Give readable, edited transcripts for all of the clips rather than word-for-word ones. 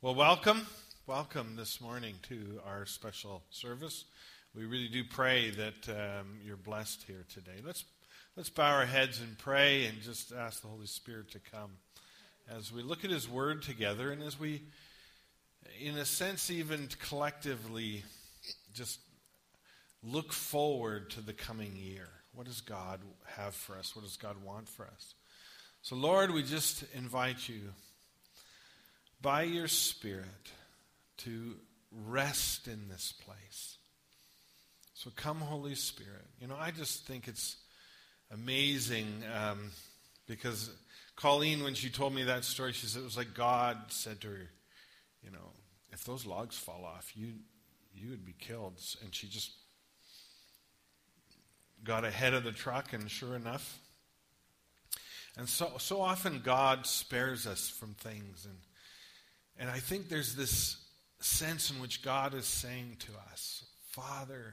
Well, welcome this morning to our special service. We really do pray that you're blessed here today. Let's bow our heads and pray and just ask the Holy Spirit to come as we look at His Word together and as we, in a sense, even collectively just look forward to the coming year. What does God have for us? What does God want for us? So, Lord, we just invite you by your Spirit to rest in this place. So come, Holy Spirit. I just think it's amazing because Colleen, when she told me that story, she said it was like God said to her, if those logs fall off, you would be killed. And she just got ahead of the truck, and sure enough. And so often God spares us from things. And I think there's this sense in which God is saying to us, Father,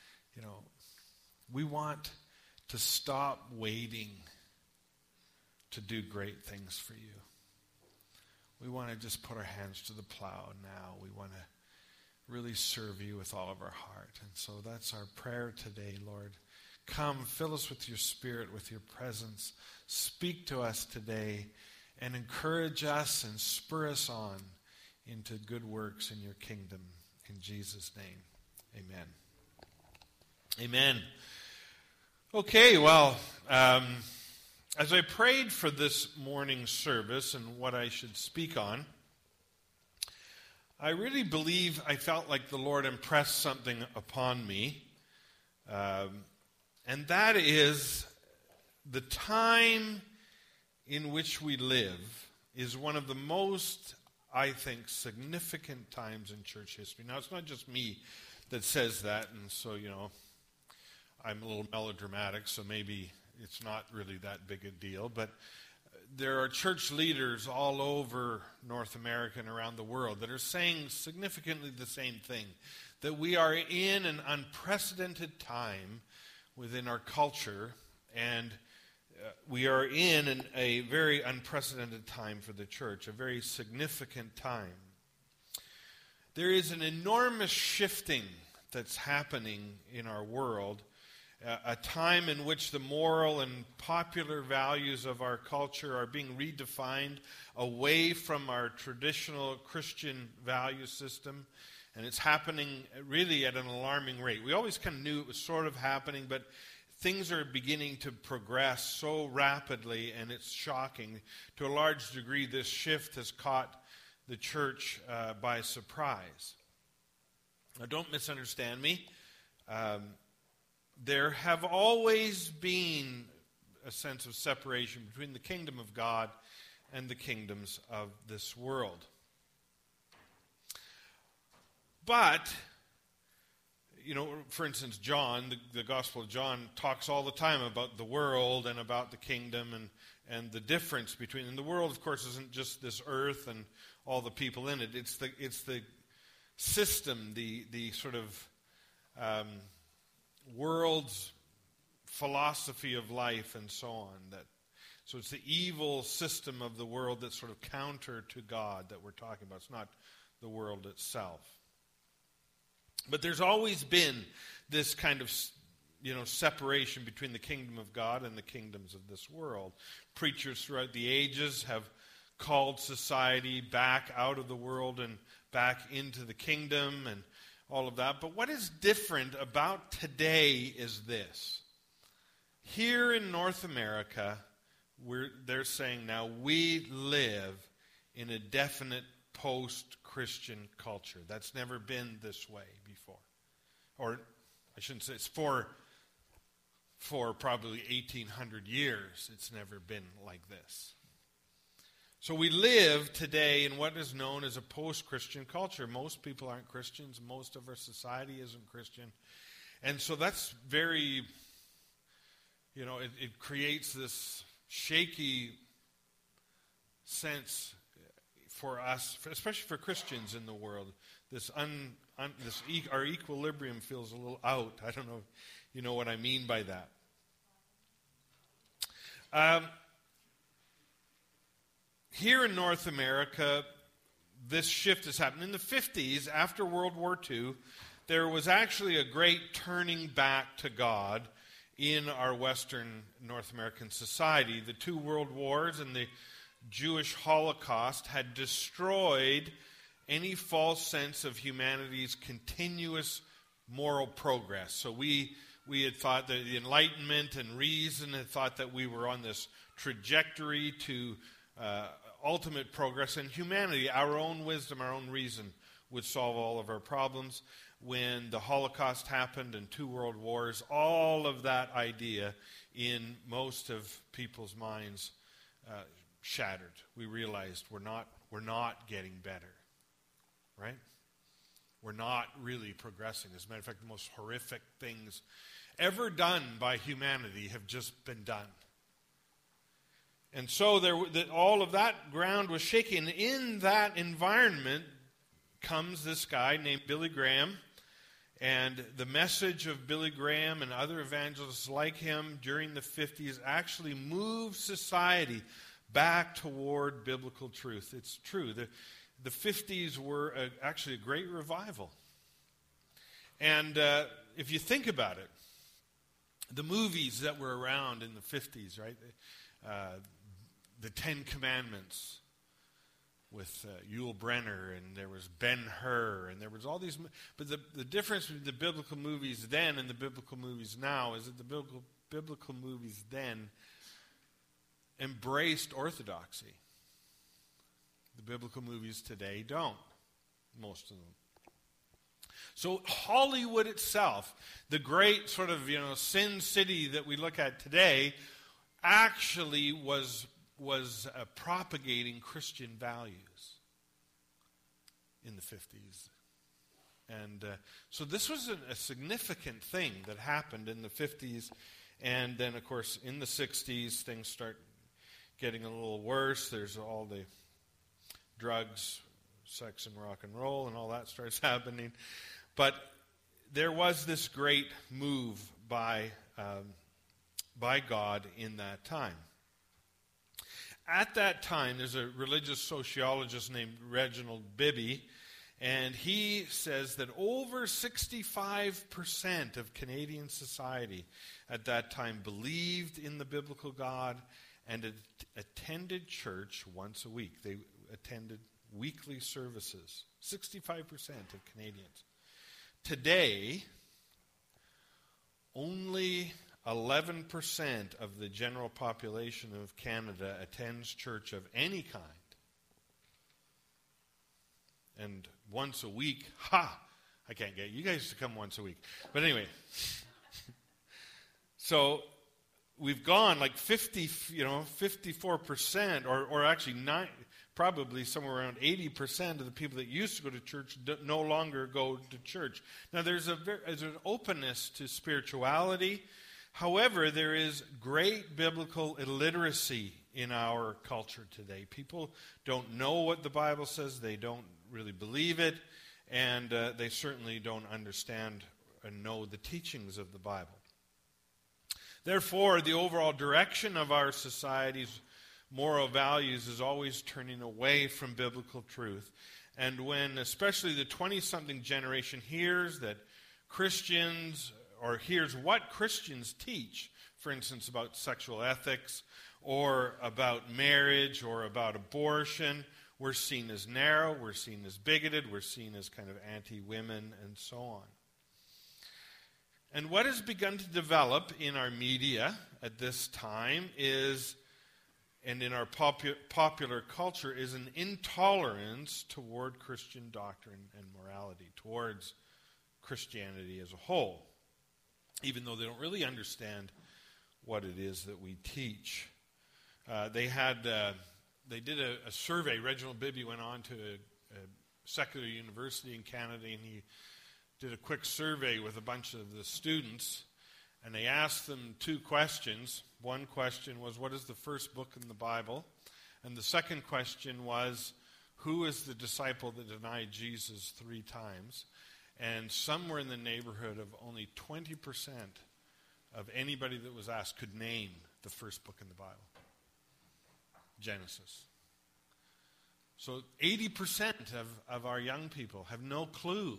we want to stop waiting to do great things for you. We want to just put our hands to the plow now. We want to really serve you with all of our heart. And so that's our prayer today, Lord. Come, fill us with your Spirit, with your presence. Speak to us today and encourage us and spur us on into good works in your kingdom. In Jesus' name, amen. Amen. Okay, well, as I prayed for this morning's service and what I should speak on, I really believe I felt like the Lord impressed something upon me, and that is the time in which we live is one of the most, I think, significant times in church history. Now, it's not just me that says that, and so, I'm a little melodramatic, so maybe it's not really that big a deal, but there are church leaders all over North America and around the world that are saying significantly the same thing, that we are in an unprecedented time within our culture, and we are in a very unprecedented time for the church, a very significant time. There is an enormous shifting that's happening in our world, a time in which the moral and popular values of our culture are being redefined away from our traditional Christian value system, and it's happening really at an alarming rate. We always kind of knew it was sort of happening, but things are beginning to progress so rapidly, and it's shocking. To a large degree, this shift has caught the church by surprise. Now, don't misunderstand me. There have always been a sense of separation between the kingdom of God and the kingdoms of this world. But, for instance, John, the Gospel of John, talks all the time about the world and about the kingdom and the difference between. And the world, of course, isn't just this earth and all the people in it. It's the system, the sort of world's philosophy of life and so on. So it's the evil system of the world that's sort of counter to God that we're talking about. It's not the world itself. But there's always been this kind of, separation between the kingdom of God and the kingdoms of this world. Preachers throughout the ages have called society back out of the world and back into the kingdom and all of that. But what is different about today is this. Here in North America, they're saying now we live in a definite post-Christian culture. That's never been this way before. Or I shouldn't say it's for probably 1,800 years. It's never been like this. So we live today in what is known as a post-Christian culture. Most people aren't Christians. Most of our society isn't Christian. And so that's very, it creates this shaky sense for us, especially for Christians in the world. Our equilibrium feels a little out. I don't know if you know what I mean by that. Here in North America, this shift has happened. In the 50s, after World War II, there was actually a great turning back to God in our Western North American society. The two world wars and the Jewish Holocaust had destroyed any false sense of humanity's continuous moral progress. So we had thought that the Enlightenment and reason had thought that we were on this trajectory to ultimate progress, and humanity, our own wisdom, our own reason, would solve all of our problems. When the Holocaust happened and two world wars, all of that idea in most of people's minds shattered. We realized we're not getting better, right? We're not really progressing. As a matter of fact, the most horrific things ever done by humanity have just been done. And so all of that ground was shaking. In that environment comes this guy named Billy Graham. And the message of Billy Graham and other evangelists like him during the 50s actually moved society back toward biblical truth. It's true. The 50s were actually a great revival. And if you think about it, the movies that were around in the 50s, right? The Ten Commandments with Yul Brynner, and there was Ben-Hur, and there was all these. But the difference between the biblical movies then and the biblical movies now is that the biblical movies then embraced orthodoxy. The biblical movies today don't, most of them. So Hollywood itself, the great sort of, sin city that we look at today, actually was propagating Christian values in the 50s. And so this was a significant thing that happened in the 50s. And then, of course, in the 60s, things start getting a little worse. There's all the drugs, sex, and rock and roll, and all that starts happening. But there was this great move by God in that time. At that time, there's a religious sociologist named Reginald Bibby, and he says that over 65% of Canadian society at that time believed in the biblical God and attended church once a week. They attended weekly services. 65% of Canadians. Today, only 11% of the general population of Canada attends church of any kind. And once a week, I can't get you guys to come once a week. But anyway, so we've gone like 54%, or actually probably somewhere around 80% of the people that used to go to church no longer go to church. Now there's an openness to spirituality. However, there is great biblical illiteracy in our culture today. People don't know what the Bible says. They don't really believe it. And they certainly don't understand and know the teachings of the Bible. Therefore, the overall direction of our society's moral values is always turning away from biblical truth. And when especially the 20-something generation hears that Christians, or hears what Christians teach, for instance, about sexual ethics, or about marriage, or about abortion, we're seen as narrow, we're seen as bigoted, we're seen as kind of anti-women, and so on. And what has begun to develop in our media at this time is, and in our popular culture, is an intolerance toward Christian doctrine and morality, towards Christianity as a whole, even though they don't really understand what it is that we teach. They did a survey. Reginald Bibby went on to a secular university in Canada, and he did a quick survey with a bunch of the students, and they asked them two questions. One question was, what is the first book in the Bible? And the second question was, who is the disciple that denied Jesus 3 times? And somewhere in the neighborhood of only 20% of anybody that was asked could name the first book in the Bible. Genesis. So 80% of our young people have no clue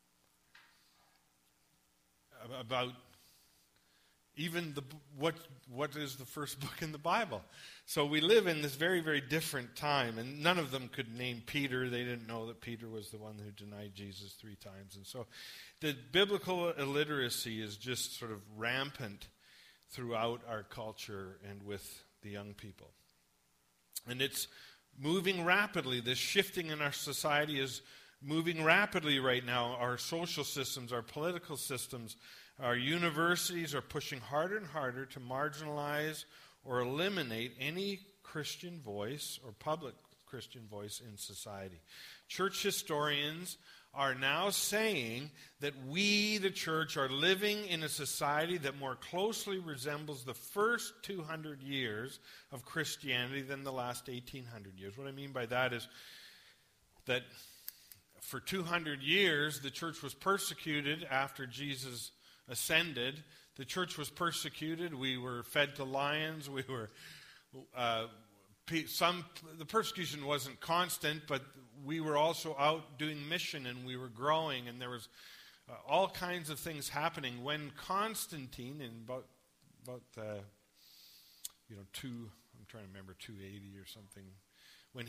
about even what is the first book in the Bible. So we live in this very, very different time, and none of them could name Peter. They didn't know that Peter was the one who denied Jesus 3 times. And so the biblical illiteracy is just sort of rampant throughout our culture and with the young people. And it's moving rapidly. This shifting in our society is moving rapidly right now. Our social systems, our political systems, our universities are pushing harder and harder to marginalize or eliminate any Christian voice or public Christian voice in society. Church historians are now saying that we, the church, are living in a society that more closely resembles the first 200 years of Christianity than the last 1,800 years. What I mean by that is that for 200 years, the church was persecuted after Jesus ascended. The church was persecuted. We were fed to lions. We were the persecution wasn't constant, but we were also out doing mission, and we were growing, and there was all kinds of things happening. When Constantine, in about I'm trying to remember, 280 or something, when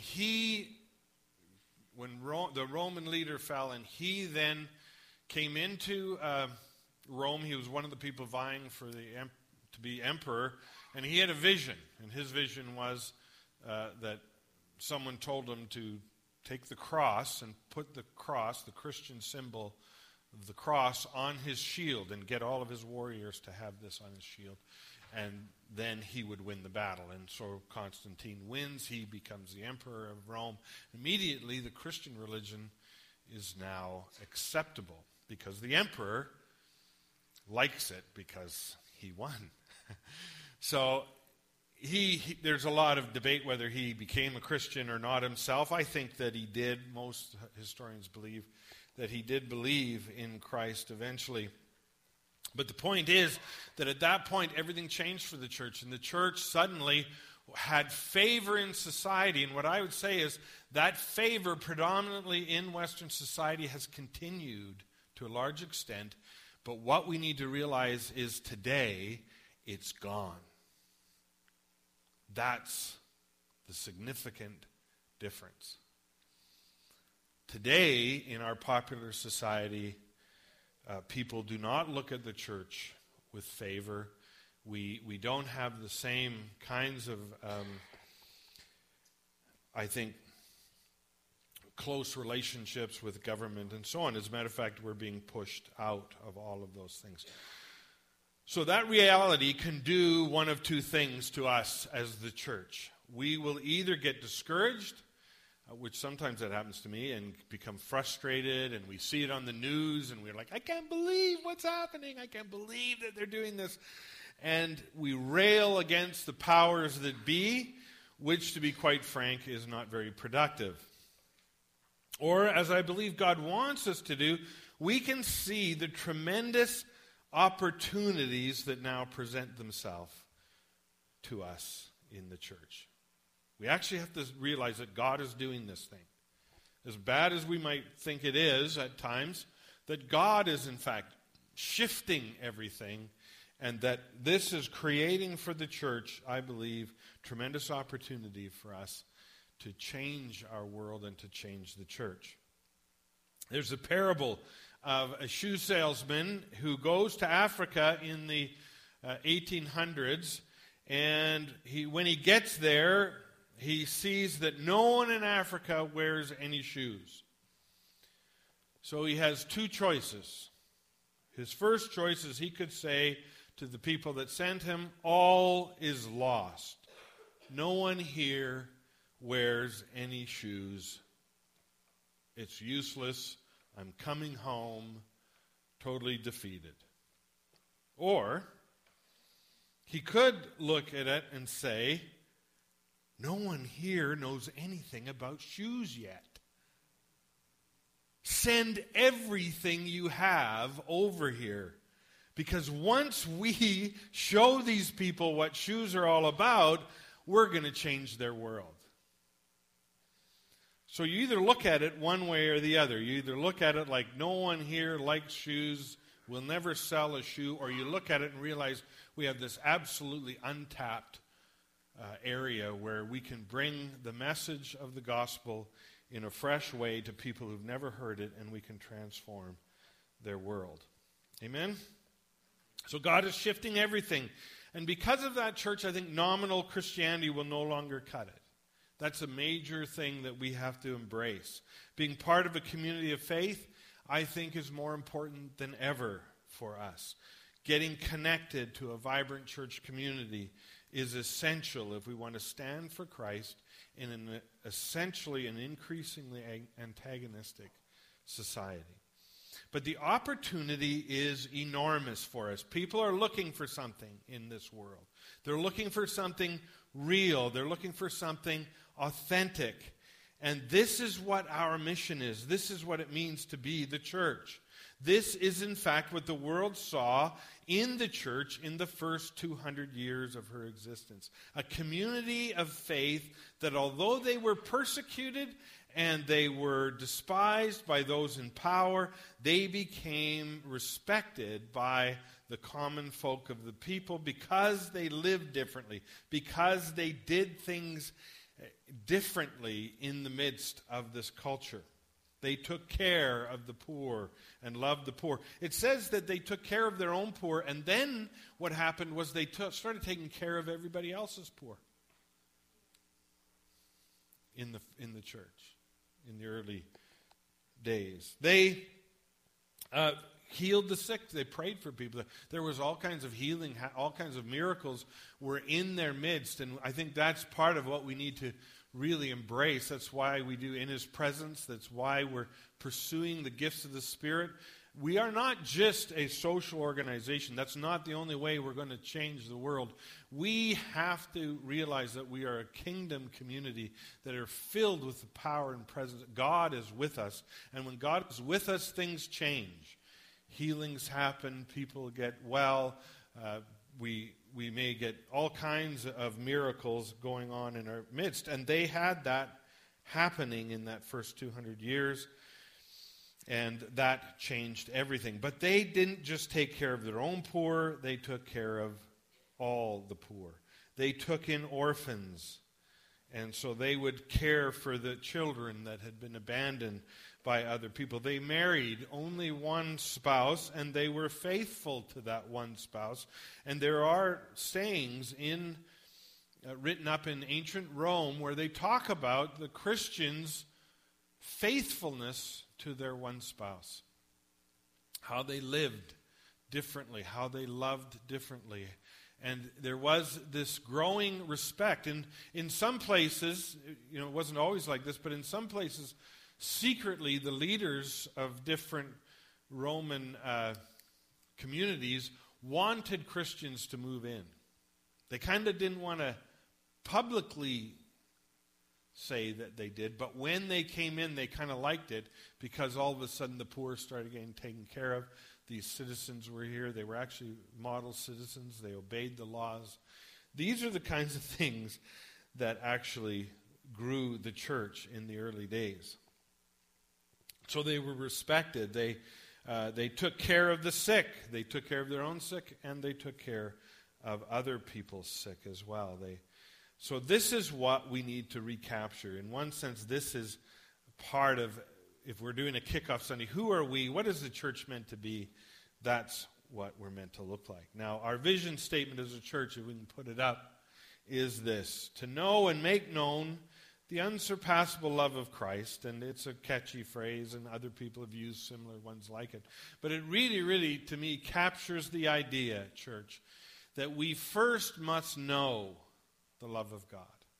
the Roman leader fell, and he then came into Rome. He was one of the people vying for to be emperor, and he had a vision, and his vision was that someone told him to take the cross and put the cross, the Christian symbol of the cross, on his shield and get all of his warriors to have this on his shield, and then he would win the battle. And so Constantine wins. He becomes the emperor of Rome. Immediately, the Christian religion is now acceptable because the emperor likes it because he won. So there's a lot of debate whether he became a Christian or not himself. I think that he did. Most historians believe that he did believe in Christ eventually. But the point is that at that point, everything changed for the church, and the church suddenly had favor in society. And what I would say is that favor predominantly in Western society has continued to a large extent. But what we need to realize is today, it's gone. That's the significant difference. Today, in our popular society, people do not look at the church with favor. We don't have the same kinds of, I think, close relationships with government and so on. As a matter of fact, we're being pushed out of all of those things. So that reality can do one of two things to us as the church. We will either get discouraged, which sometimes that happens to me, and become frustrated, and we see it on the news, and we're like, I can't believe what's happening. I can't believe that they're doing this. And we rail against the powers that be, which, to be quite frank, is not very productive. Or, as I believe God wants us to do, we can see the tremendous opportunities that now present themselves to us in the church. We actually have to realize that God is doing this thing. As bad as we might think it is at times, that God is in fact shifting everything, and that this is creating for the church, I believe, tremendous opportunity for us to change our world and to change the church. There's a parable of a shoe salesman who goes to Africa in the 1800s, and when he gets there, he sees that no one in Africa wears any shoes. So he has two choices. His first choice is he could say to the people that sent him, all is lost. No one here wears any shoes. It's useless. I'm coming home totally defeated. Or he could look at it and say, no one here knows anything about shoes yet. Send everything you have over here. Because once we show these people what shoes are all about, we're going to change their world. So you either look at it one way or the other. You either look at it like no one here likes shoes, we'll never sell a shoe, or you look at it and realize we have this absolutely untapped area where we can bring the message of the gospel in a fresh way to people who've never heard it, and we can transform their world. Amen? So God is shifting everything. And because of that, church, I think nominal Christianity will no longer cut it. That's a major thing that we have to embrace. Being part of a community of faith, I think, is more important than ever for us. Getting connected to a vibrant church community is essential if we want to stand for Christ in an essentially an increasingly antagonistic society. But the opportunity is enormous for us. People are looking for something in this world. They're looking for something real. They're looking for something authentic. And this is what our mission is. This is what it means to be the church. This is, in fact, what the world saw in the church in the first 200 years of her existence. A community of faith that, although they were persecuted and they were despised by those in power, they became respected by the common folk of the people because they lived differently, because they did things differently in the midst of this culture. They took care of the poor and loved the poor. It says that they took care of their own poor, and then what happened was they started taking care of everybody else's poor in the church in the early days. They healed the sick. They prayed for people. There was all kinds of healing, all kinds of miracles were in their midst, and I think that's part of what we need to really embrace. That's why we do In His Presence. That's why we're pursuing the gifts of the Spirit. We are not just a social organization. That's not the only way we're going to change the world. We have to realize that we are a kingdom community that are filled with the power and presence. God is with us. And when God is with us, things change. Healings happen. People get well. We may get all kinds of miracles going on in our midst. And they had that happening in that first 200 years. And that changed everything. But they didn't just take care of their own poor. They took care of all the poor. They took in orphans. And so they would care for the children that had been abandoned by other people. They married only one spouse, and they were faithful to that one spouse. And there are sayings written up in ancient Rome where they talk about the Christians' faithfulness to their one spouse. How they lived differently, how they loved differently. And there was this growing respect. And in some places, it wasn't always like this, but in some places, secretly, the leaders of different Roman communities wanted Christians to move in. They kind of didn't want to publicly say that they did, but when they came in, they kind of liked it because all of a sudden the poor started getting taken care of. These citizens were here. They were actually model citizens. They obeyed the laws. These are the kinds of things that actually grew the church in the early days. So they were respected. They took care of the sick. They took care of their own sick, and they took care of other people's sick as well. So this is what we need to recapture. In one sense, this is part of, if we're doing a kickoff Sunday, who are we? What is the church meant to be? That's what we're meant to look like. Now, our vision statement as a church, if we can put it up, is this: to know and make known the unsurpassable love of Christ. And it's a catchy phrase, and other people have used similar ones like it. But it really, really, to me, captures the idea, church, that we first must know the love of God.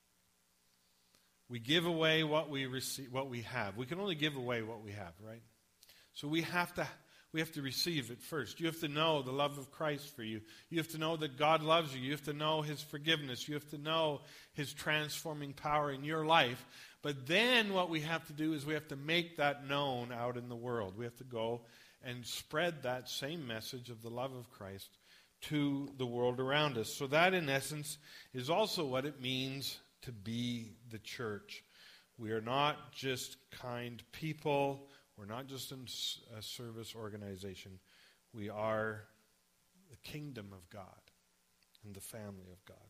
We give away what we receive, what we have. We can only give away what we have, right? So we have to receive it first. You have to know the love of Christ for you. You have to know that God loves you. You have to know His forgiveness. You have to know His transforming power in your life. But then what we have to do is we have to make that known out in the world. We have to go and spread that same message of the love of Christ to the world around us. So that, in essence, is also what it means to be the church. We are not just kind people. We're not just a service organization. We are the kingdom of God and the family of God.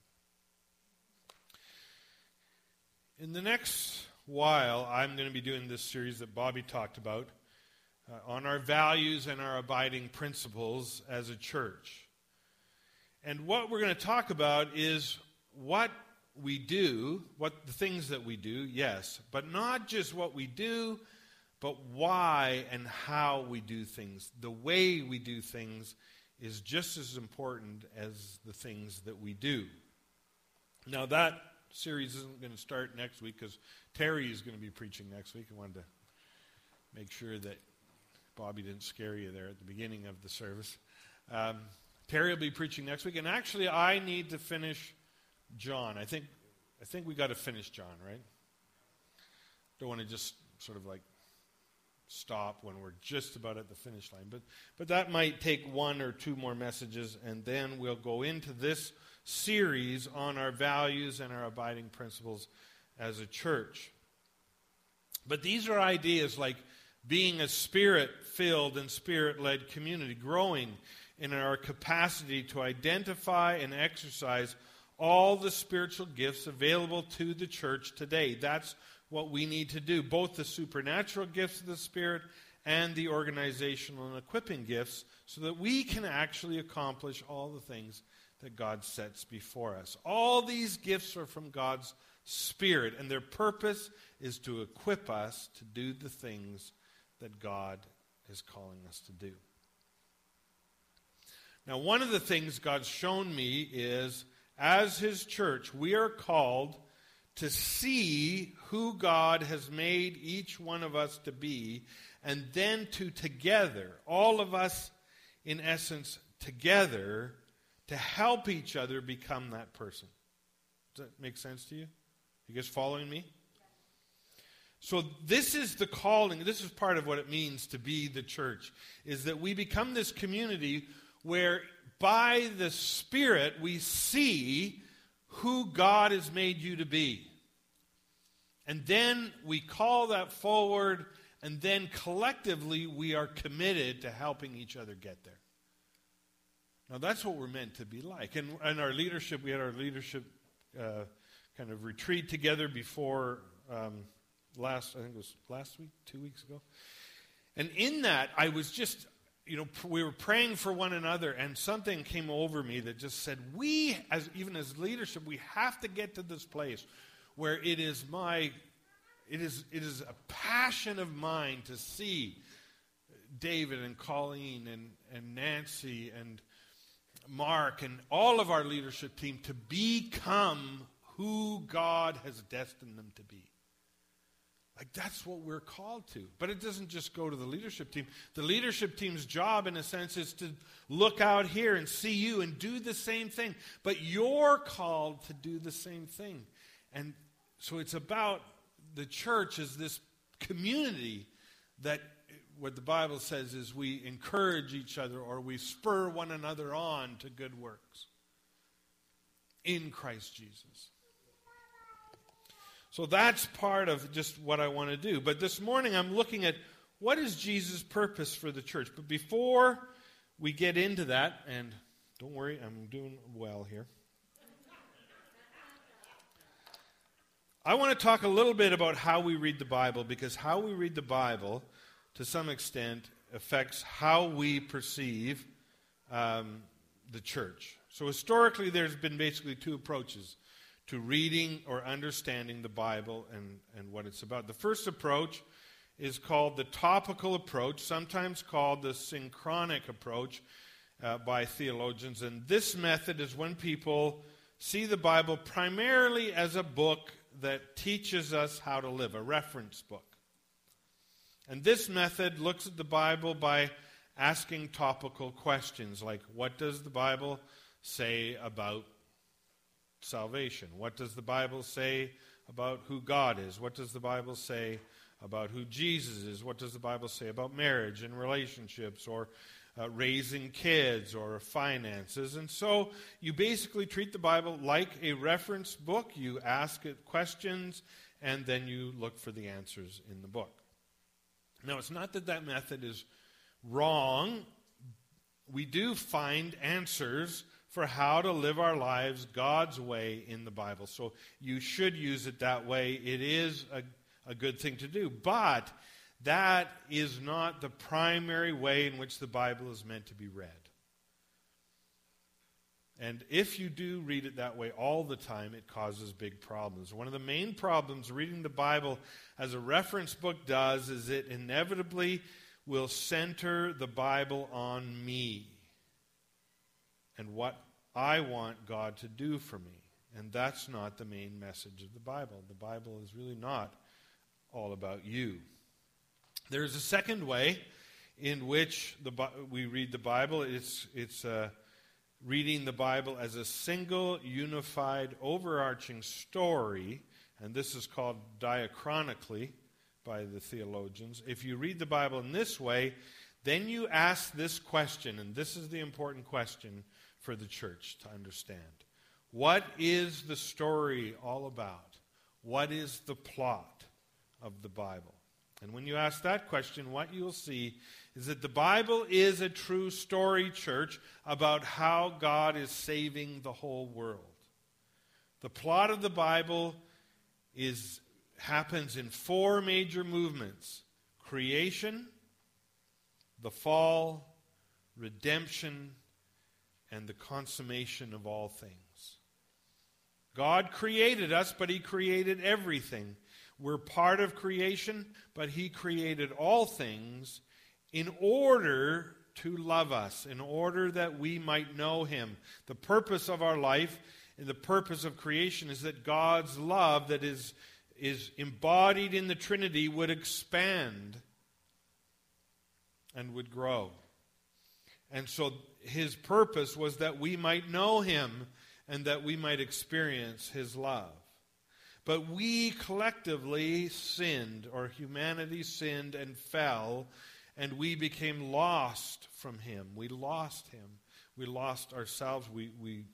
In the next while, I'm going to be doing this series that Bobby talked about on our values and our abiding principles as a church. And what we're going to talk about is what we do, what the things that we do, yes, but not just what we do, but why and how we do things. The way we do things is just as important as the things that we do. Now, that series isn't going to start next week because Terry is going to be preaching next week. I wanted to make sure that Bobby didn't scare you there at the beginning of the service. Terry will be preaching next week, and actually I need to finish John. I think we got to finish John, right? Don't want to just sort of like stop when we're just about at the finish line. But that might take one or two more messages, and then we'll go into this series on our values and our abiding principles as a church. But these are ideas like being a spirit-filled and spirit-led community, growing in our capacity to identify and exercise all the spiritual gifts available to the church today. That's what we need to do, both the supernatural gifts of the Spirit and the organizational and equipping gifts, so that we can actually accomplish all the things that God sets before us. All these gifts are from God's Spirit, and their purpose is to equip us to do the things that God is calling us to do. Now, one of the things God's shown me is, as His church, we are called to see who God has made each one of us to be, and then to together, all of us in essence together, to help each other become that person. Does that make sense to you? You guys following me? So this is the calling, this is part of what it means to be the church, is that we become this community where by the Spirit we see who God has made you to be. And then we call that forward, and then collectively we are committed to helping each other get there. Now that's what we're meant to be like. And our leadership, we had our leadership kind of retreat together before I think it was last week, 2 weeks ago. And in that, I was just, we were praying for one another, and something came over me that just said, even as leadership, we have to get to this place where it is a passion of mine to see David and Colleen and Nancy and Mark and all of our leadership team to become who God has destined them to be. Like, that's what we're called to. But it doesn't just go to the leadership team. The leadership team's job, in a sense, is to look out here and see you and do the same thing. But you're called to do the same thing. And so it's about the church as this community that what the Bible says is we encourage each other, or we spur one another on to good works in Christ Jesus. So that's part of just what I want to do. But this morning I'm looking at what is Jesus' purpose for the church. But before we get into that, and don't worry, I'm doing well here. I want to talk a little bit about how we read the Bible, because how we read the Bible, to some extent, affects how we perceive the church. So historically, there's been basically two approaches to reading or understanding the Bible and what it's about. The first approach is called the topical approach, sometimes called the synchronic approach by theologians. And this method is when people see the Bible primarily as a book that teaches us how to live, a reference book. And this method looks at the Bible by asking topical questions like, what does the Bible say about salvation? What does the Bible say about who God is? What does the Bible say about who Jesus is? What does the Bible say about marriage and relationships, or raising kids, or finances? And so you basically treat the Bible like a reference book. You ask it questions, and then you look for the answers in the book. Now, it's not that that method is wrong. We do find answers for how to live our lives God's way in the Bible. So you should use it that way. It is a good thing to do. But that is not the primary way in which the Bible is meant to be read. And if you do read it that way all the time, it causes big problems. One of the main problems reading the Bible as a reference book does is it inevitably will center the Bible on me and what I want God to do for me. And that's not the main message of the Bible. The Bible is really not all about you. There's a second way in which we read the Bible. It's reading the Bible as a single, unified, overarching story, and this is called diachronically by the theologians. If you read the Bible in this way, then you ask this question, and this is the important question for the church to understand. What is the story all about? What is the plot of the Bible? And when you ask that question, what you'll see is that the Bible is a true story, church, about how God is saving the whole world. The plot of the Bible happens in four major movements: creation, the fall, redemption, and the consummation of all things. God created us, but He created everything. We're part of creation, but He created all things in order to love us, in order that we might know Him. The purpose of our life and the purpose of creation is that God's love that is embodied in the Trinity would expand and would grow. And so His purpose was that we might know Him and that we might experience His love. But we collectively sinned, or humanity sinned and fell, and we became lost from Him. We lost Him. We lost ourselves. We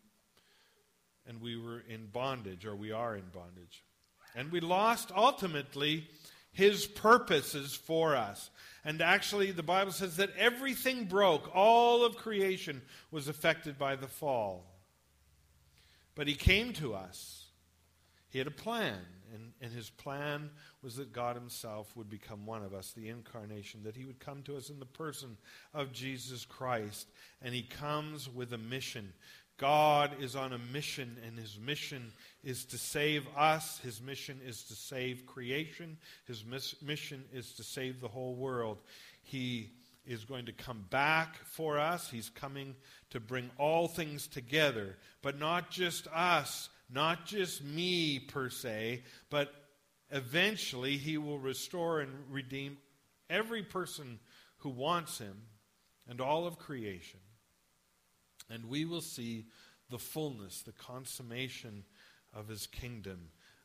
were in bondage, or we are in bondage. And we lost, ultimately, His purposes for us. And actually, the Bible says that everything broke. All of creation was affected by the fall. But He came to us. He had a plan, and His plan was that God Himself would become one of us, the incarnation, that He would come to us in the person of Jesus Christ, and He comes with a mission. God is on a mission, and His mission is to save us. His mission is to save creation. His mission is to save the whole world. He is going to come back for us. He's coming to bring all things together, but not just us, not just me per se, but eventually He will restore and redeem every person who wants Him and all of creation. And we will see the fullness, the consummation of His kingdom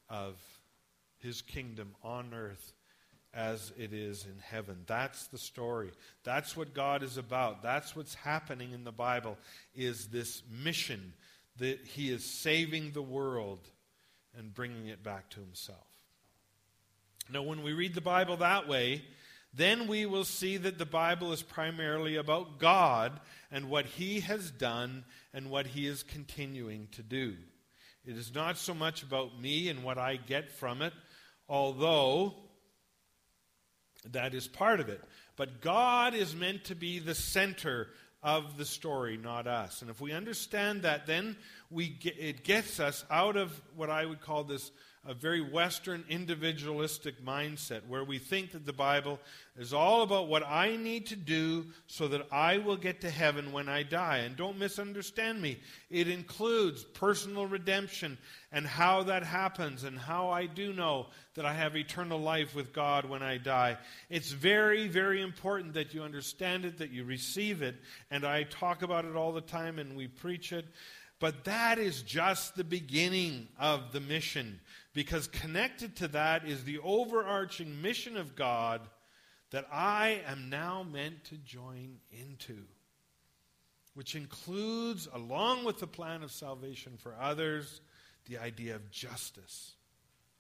on earth as it is in heaven. That's the story. That's what God is about. That's what's happening in the Bible, is this mission that He is saving the world and bringing it back to Himself. Now, when we read the Bible that way, then we will see that the Bible is primarily about God and what He has done and what He is continuing to do. It is not so much about me and what I get from it, although that is part of it. But God is meant to be the center of the story, not us. And if we understand that, then it gets us out of what I would call a very Western individualistic mindset, where we think that the Bible is all about what I need to do so that I will get to heaven when I die. And don't misunderstand me. It includes personal redemption and how that happens and how I do know that I have eternal life with God when I die. It's very, very important that you understand it, that you receive it. And I talk about it all the time and we preach it. But that is just the beginning of the mission, because connected to that is the overarching mission of God that I am now meant to join into, which includes, along with the plan of salvation for others, the idea of justice,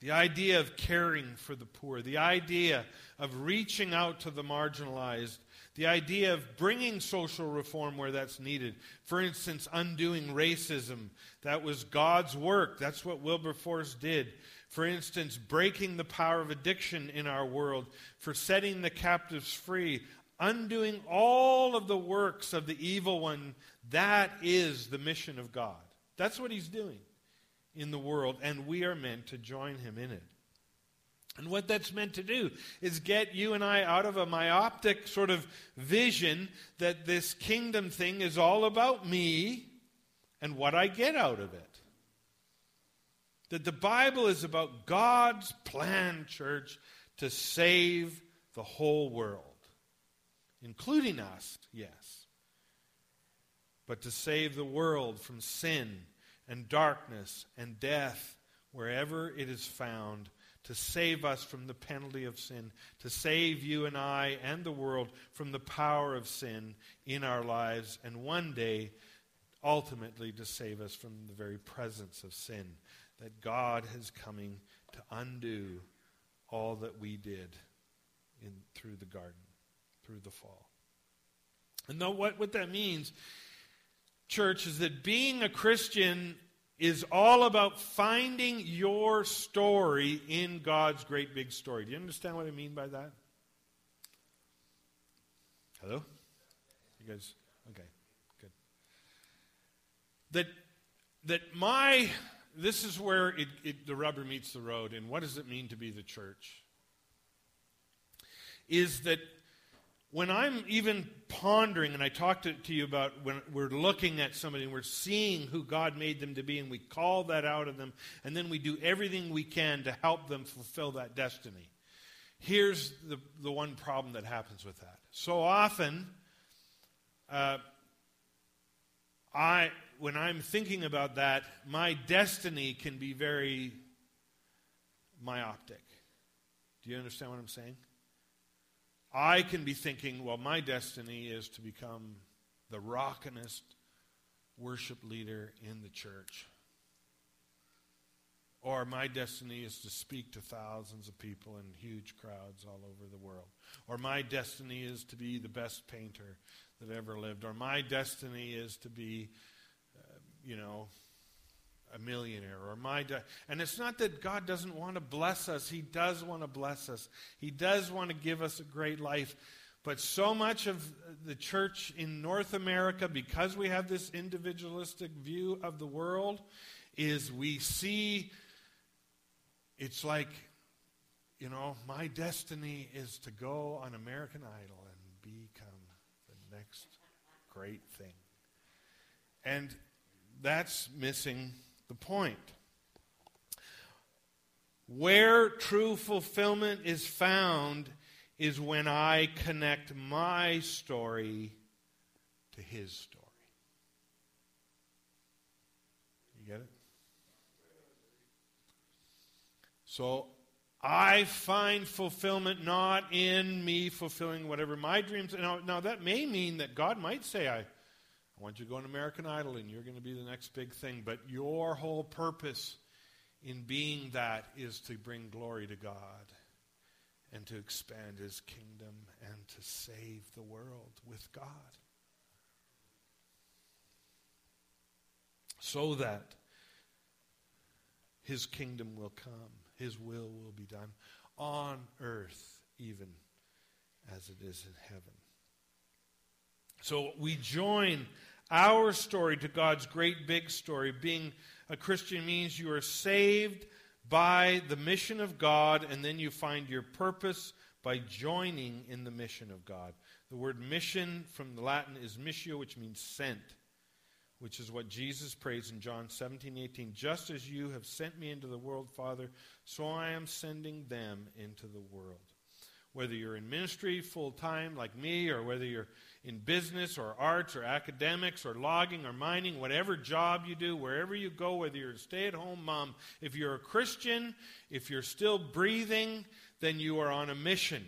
The idea of caring for the poor, the idea of reaching out to the marginalized, the idea of bringing social reform where that's needed. For instance, undoing racism. That was God's work. That's what Wilberforce did. For instance, breaking the power of addiction in our world, for setting the captives free, undoing all of the works of the evil one. That is the mission of God. That's what he's doing in the world, and we are meant to join him in it. And what that's meant to do is get you and I out of a myopic sort of vision that this kingdom thing is all about me and what I get out of it. That the Bible is about God's plan, church, to save the whole world, including us, yes, but to save the world from sin and darkness and death wherever it is found, to save us from the penalty of sin, to save you and I and the world from the power of sin in our lives, and one day, ultimately, to save us from the very presence of sin, that God is coming to undo all that we did through the garden, through the fall. And though what that means, church, is that being a Christian is all about finding your story in God's great big story. Do you understand what I mean by that? Hello? You guys? Okay, good. This is where the rubber meets the road, and what does it mean to be the church? Is that when I'm even pondering, and I talked to you about when we're looking at somebody and we're seeing who God made them to be, and we call that out of them, and then we do everything we can to help them fulfill that destiny. Here's the one problem that happens with that. So often, when I'm thinking about that, my destiny can be very myopic. Do you understand what I'm saying? I can be thinking, well, my destiny is to become the rockinest worship leader in the church. Or my destiny is to speak to thousands of people in huge crowds all over the world. Or my destiny is to be the best painter that ever lived. Or my destiny is to be, a millionaire. And it's not that God doesn't want to bless us. He does want to bless us. He does want to give us a great life. But so much of the church in North America, because we have this individualistic view of the world, is we see it's like, my destiny is to go on American Idol and become the next great thing. And that's missing the point. Where true fulfillment is found is when I connect my story to his story. You get it? So I find fulfillment not in me fulfilling whatever my dreams. Now that may mean that God might say, I want you to go on American Idol and you're going to be the next big thing. But your whole purpose in being that is to bring glory to God and to expand his kingdom and to save the world with God. So that his kingdom will come, his will be done on earth even as it is in heaven. So we join our story to God's great big story. Being a Christian means you are saved by the mission of God, and then you find your purpose by joining in the mission of God. The word mission from the Latin is missio, which means sent, which is what Jesus prays in John 17:18. Just as you have sent me into the world, Father, so I am sending them into the world. Whether you're in ministry full-time like me, or whether you're in business or arts or academics or logging or mining, whatever job you do, wherever you go, whether you're a stay-at-home mom, if you're a Christian, if you're still breathing, then you are on a mission.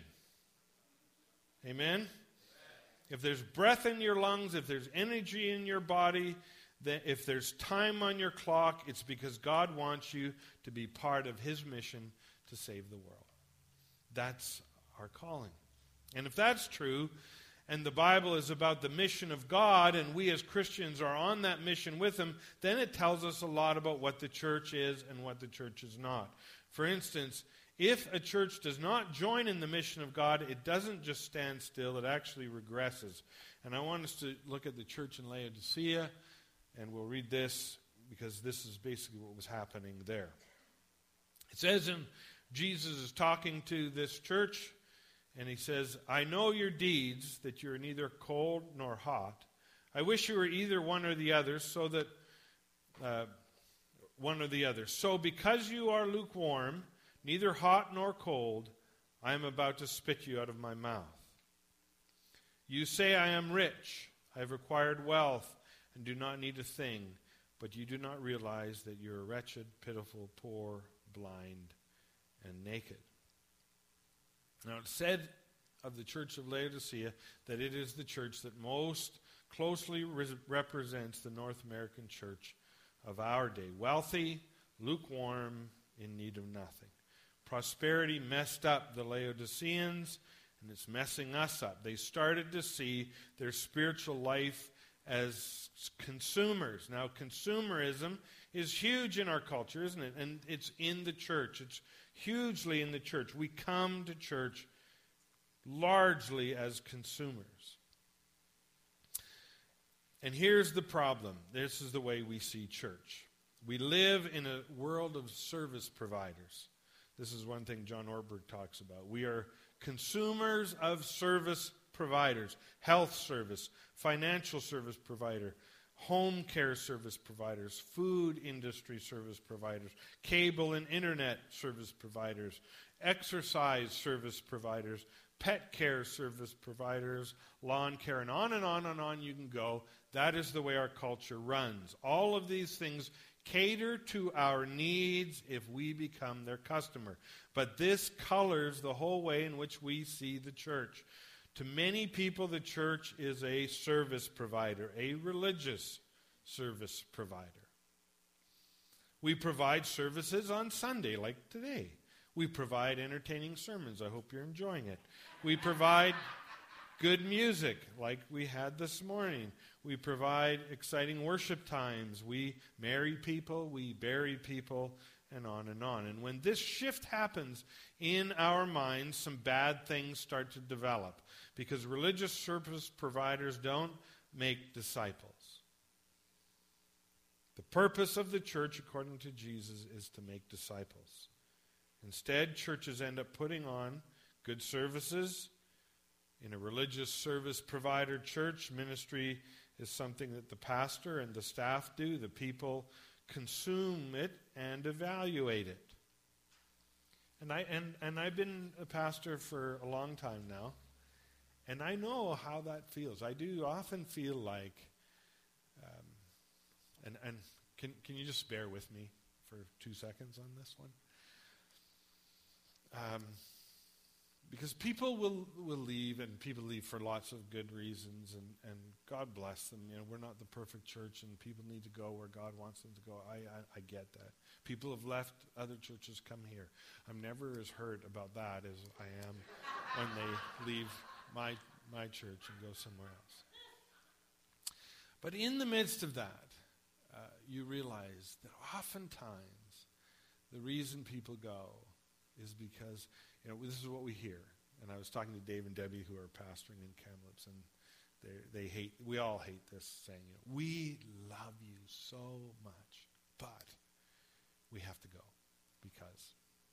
Amen? If there's breath in your lungs, if there's energy in your body, if there's time on your clock, it's because God wants you to be part of his mission to save the world. That's our calling. And if that's true, and the Bible is about the mission of God, and we as Christians are on that mission with him, then it tells us a lot about what the church is and what the church is not. For instance, if a church does not join in the mission of God, it doesn't just stand still, it actually regresses. And I want us to look at the church in Laodicea, and we'll read this because this is basically what was happening there. It says Jesus is talking to this church, and he says, I know your deeds, that you are neither cold nor hot. I wish you were either one or the other, so that one or the other. So because you are lukewarm, neither hot nor cold, I am about to spit you out of my mouth. You say, I am rich, I have acquired wealth, and do not need a thing, but you do not realize that you are wretched, pitiful, poor, blind, and naked. Now it said of the church of Laodicea that it is the church that most closely represents the North American church of our day. Wealthy, lukewarm, in need of nothing. Prosperity messed up the Laodiceans, and it's messing us up. They started to see their spiritual life as consumers. Now, consumerism is huge in our culture, isn't it? And it's in the church. It's hugely in the church. We come to church largely as consumers. And here's the problem. This is the way we see church. We live in a world of service providers. This is one thing John Ortberg talks about. We are consumers of service providers. Health service, financial service provider, home care service providers, food industry service providers, cable and internet service providers, exercise service providers, pet care service providers, lawn care, and on and on and on you can go. That is the way our culture runs. All of these things cater to our needs if we become their customer. But this colors the whole way in which we see the church. To many people, the church is a service provider, a religious service provider. We provide services on Sunday, like today. We provide entertaining sermons. I hope you're enjoying it. We provide good music, like we had this morning. We provide exciting worship times. We marry people, we bury people, and on and on. And when this shift happens in our minds, some bad things start to develop, because religious service providers don't make disciples. The purpose of the church, according to Jesus, is to make disciples. Instead, churches end up putting on good services. In a religious service provider church, ministry is something that the pastor and the staff do. The people consume it and evaluate it. And I've been a pastor for a long time now, and I know how that feels. I do often feel like, and can you just bear with me for 2 seconds on this one? Because people will leave, and people leave for lots of good reasons, and God bless them. You know, we're not the perfect church, and people need to go where God wants them to go. I get that. People have left other churches, come here. I'm never as hurt about that as I am when they leave my church and go somewhere else. But in the midst of that, you realize that oftentimes the reason people go is because, you know, this is what we hear. And I was talking to Dave and Debbie, who are pastoring in Kamloops, and we all hate this saying, you know, we love you so much, but we have to go because.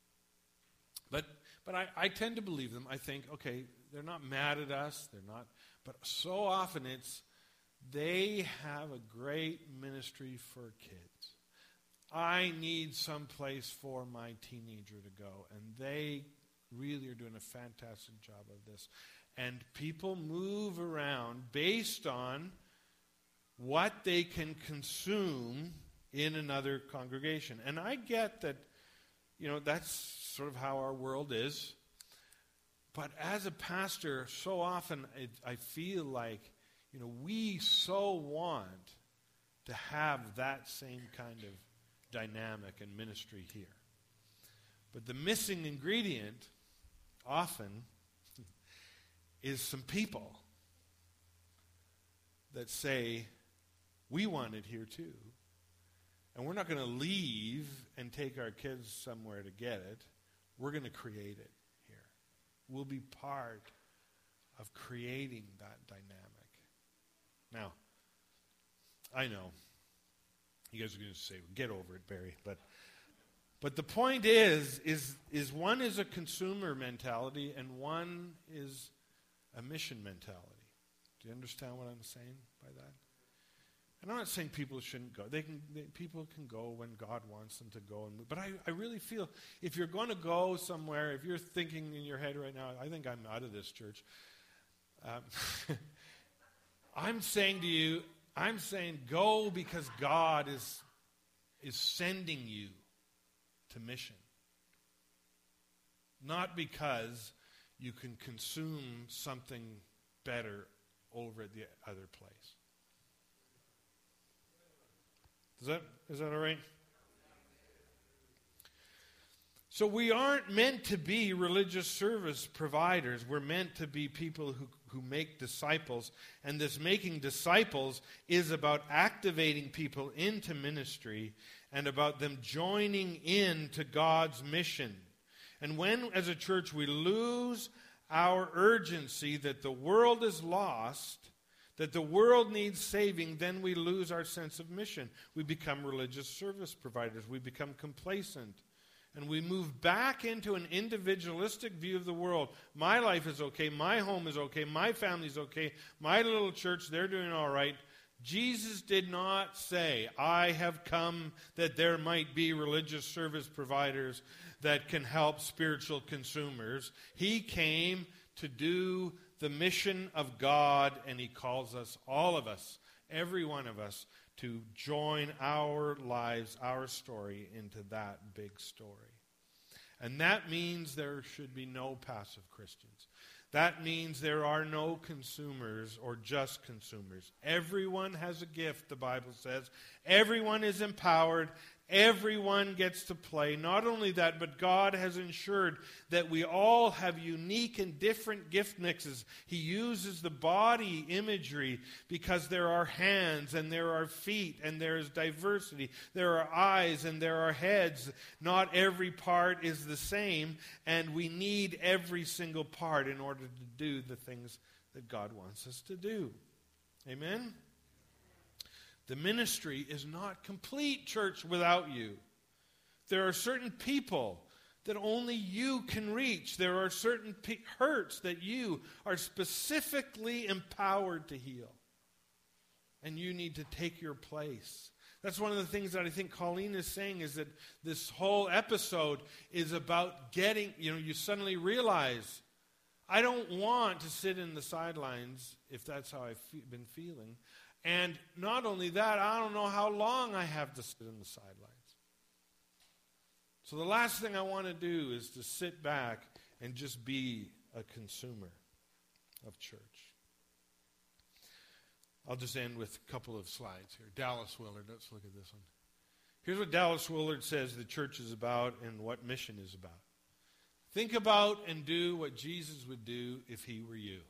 But I tend to believe them. I think, okay, they're not mad at us, but so often it's, they have a great ministry for kids. I need some place for my teenager to go, and they really are doing a fantastic job of this. And people move around based on what they can consume in another congregation. And I get that, you know, that's sort of how our world is. But as a pastor, so often I feel like, you know, we so want to have that same kind of dynamic and ministry here. But the missing ingredient often is some people that say, we want it here too. And we're not going to leave and take our kids somewhere to get it. We're going to create it here. We'll be part of creating that dynamic. Now, I know you guys are going to say, get over it, Barry. But the point is one is a consumer mentality and one is a mission mentality. Do you understand what I'm saying by that? And I'm not saying people shouldn't go. People can go when God wants them to go. But I really feel if you're going to go somewhere, if you're thinking in your head right now, I think I'm out of this church. I'm saying to you, go because God is sending you to mission. Not because you can consume something better over at the other place. Is that all right? So we aren't meant to be religious service providers. We're meant to be people who make disciples. And this making disciples is about activating people into ministry and about them joining in to God's mission. And when, as a church, we lose our urgency that the world is lost, that the world needs saving, then we lose our sense of mission. We become religious service providers. We become complacent. And we move back into an individualistic view of the world. My life is okay. My home is okay. My family's okay. My little church, they're doing all right. Jesus did not say, I have come that there might be religious service providers that can help spiritual consumers. He came to do the mission of God, and he calls us, all of us, every one of us, to join our lives, our story, into that big story. And that means there should be no passive Christians. That means there are no consumers or just consumers. Everyone has a gift, the Bible says. Everyone is empowered. Everyone gets to play. Not only that, but God has ensured that we all have unique and different gift mixes. He uses the body imagery because there are hands and there are feet and there is diversity. There are eyes and there are heads. Not every part is the same, and we need every single part in order to do the things that God wants us to do. Amen? The ministry is not complete, church, without you. There are certain people that only you can reach. There are certain hurts that you are specifically empowered to heal. And you need to take your place. That's one of the things that I think Colleen is saying, is that this whole episode is about getting, you suddenly realize, I don't want to sit in the sidelines if that's how I've been feeling. And not only that, I don't know how long I have to sit in the sidelines. So the last thing I want to do is to sit back and just be a consumer of church. I'll just end with a couple of slides here. Dallas Willard, let's look at this one. Here's what Dallas Willard says the church is about and what mission is about. Think about and do what Jesus would do if he were you.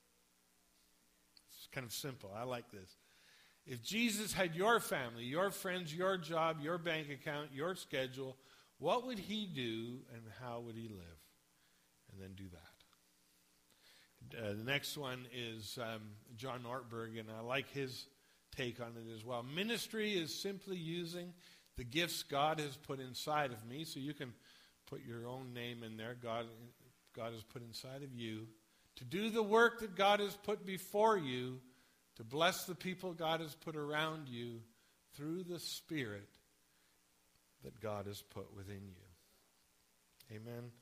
It's kind of simple. I like this. If Jesus had your family, your friends, your job, your bank account, your schedule, what would he do and how would he live? And then do that. The next one is John Ortberg, and I like his take on it as well. Ministry is simply using the gifts God has put inside of me, so you can put your own name in there. God has put inside of you to do the work that God has put before you, to bless the people God has put around you through the Spirit that God has put within you. Amen.